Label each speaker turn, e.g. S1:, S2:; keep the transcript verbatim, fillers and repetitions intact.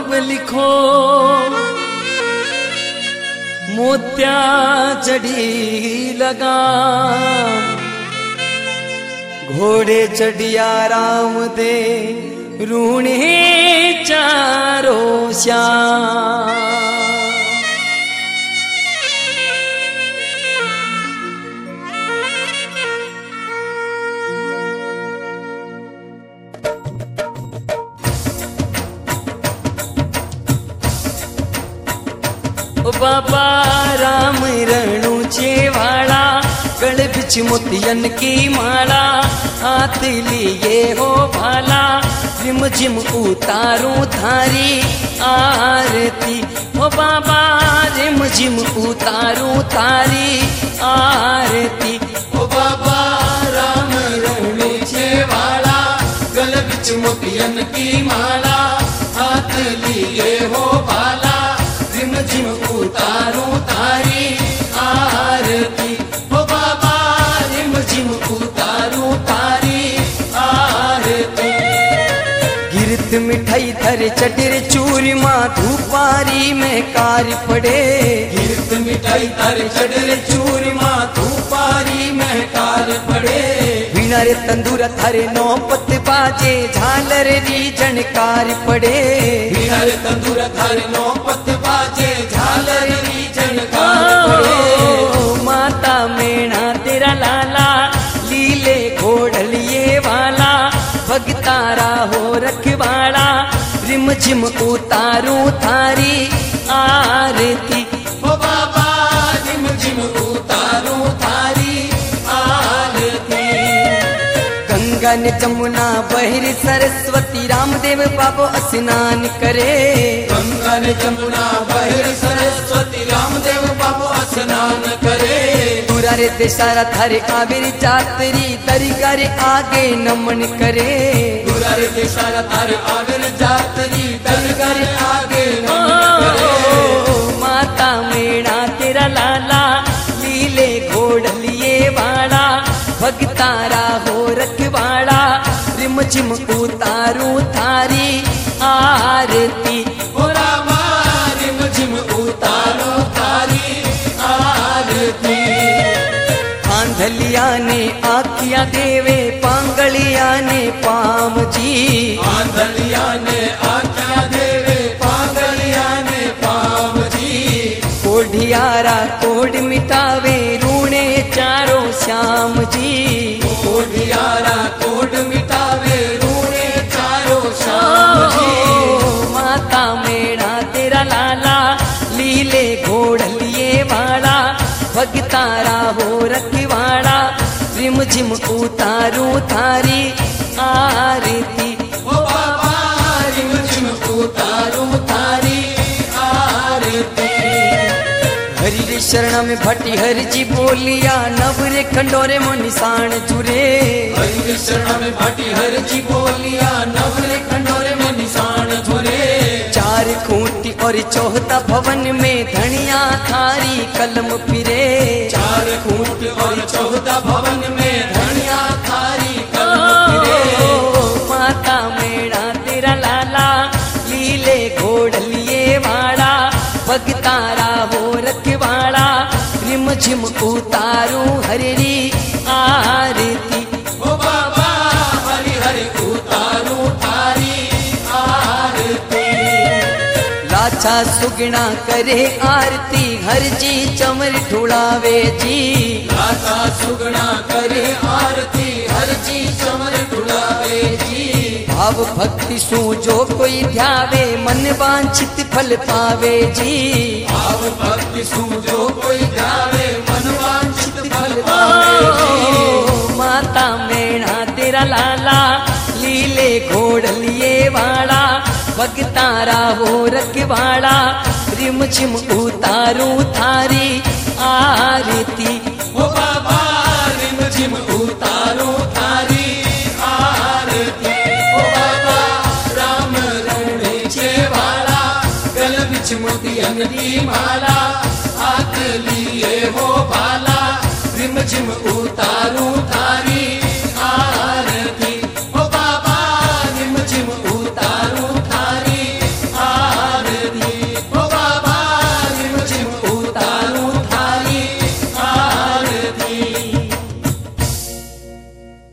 S1: अब लिखो मोत्या चढ़ी लगा घोड़े चढ़िया राम दे रूणे चारो श्याम। ओ बाबा राम रणु चेवाड़ा गल बिच मोतियन की माला हाथ लिए हो भाला रिम झिम उतारूं थारी आरती। ओ बाबा रिम झिम उतारूं थारी आरती।
S2: ओ बाबा राम रणु चेवाड़ा गल बिच मोतियन की माला हाथ लिए हो भाला रिम झिम उतारूं थारी आरती। ओ बाबा रिम झिम उतारूं थारी आरती।
S1: गिरत मिठाई थर चटर चूरमा धूपारी में कार पड़े।
S2: गिरत मिठाई थर चटर चूरमा धूपारी में कार पड़े।
S1: वीणा रे तंदूरा थारे नौपत बाजे झालर री झनकार पड़े।
S2: वीणा रे तंदूरा थारे नौपत बाजे झालर री झनकार पड़े।
S1: माता मेणा तेरा लाला लीले घोड़लिए वाला भगतारा हो रखवाड़ा रिम झिम उतारूं थारी आरती।
S2: ओ बाबा रिम झिम उतारूं थारी आरती।
S1: गंगा ने जमुना बहिर सरस्वती रामदेव बाबो स्नान करे।
S2: गंगा ने जमुना बहिर सरस्वती रामदेव बाबो स्नान करे।
S1: रे देशारा थारे आविर जातरी दरगाह रे आगे नमन करे।
S2: रे देशारा थारे आविर जातरी दरगाह रे आगे नमन करे।
S1: माता मेणा तेरा लाला लीले घोड़लिए वाड़ा भगतारा हो रखवाड़ा रिम झिम उतारूं थारी आरती।
S2: ओ रामा रिम झिम उतारूं थारी आरती।
S1: आंधलिया ने आखिया देवे पांगलिया ने पाम जी।
S2: आंधलिया ने आखिया देवे पांगलिया ने पाम जी।
S1: कोढ़ियारा कोढ़ मिटावे रूणे चारो श्याम जी।
S2: कोढ़ियारा कोढ़ मिटावे रूणे चारो श्याम जी।
S1: माता मेणा तेरा लाला लीले घोड़लिए वाला भगतारा हो रखवाड़ा रिम झिम उतारूं थारी आरती।
S2: ओ बाबा रिम झिम उतारूं थारी आरती।
S1: हरि रे शरण में भट्टी हरि जी बोलिया नवरे खंडोरे मो निशान जुरे।
S2: हरि रे शरण में भट्टी हरि जी बोलिया नवरे खंडोरे में निशान जुरे।
S1: चार खूंटी और चौथा भवन में धनिया थारी कलम फिरे।
S2: चार खूंट और चौदह भवन में धनिया थारी कलम फिरे।
S1: माता मेणा तेरा लाला लीले घोड़लिए वाड़ा भगतारा हो रखवाड़ा रिम झिम उतारूं हरी आरती।
S2: ओ बाबा हरि हरि उतारूं थारी आरती।
S1: लाचा सुगना करे आरती हर जी चमर ढुलावे जी।
S2: लाचा सुगना करे आरती हर जी चमर ढुलावे जी।
S1: भाव भक्ति सु जो कोई ध्यावे मन वांछित फल पावे जी।
S2: भाव भक्ति सु जो कोई ध्यावे मन वांछित फल पावे जी।
S1: माता मेणा तेरा लाला लीले घोड़लिए वाड़ा भगतारा हो रखवाड़ा रिम झिम उतारूं थारी आरती।
S2: ओ बाबा रिम झिम उतारूं थारी आरती। ओ बाबा राम रणु चेवाड़ा गल बिच मोतियन की माला हाथ लिए हो भाला रिम झिम उतारूं थारी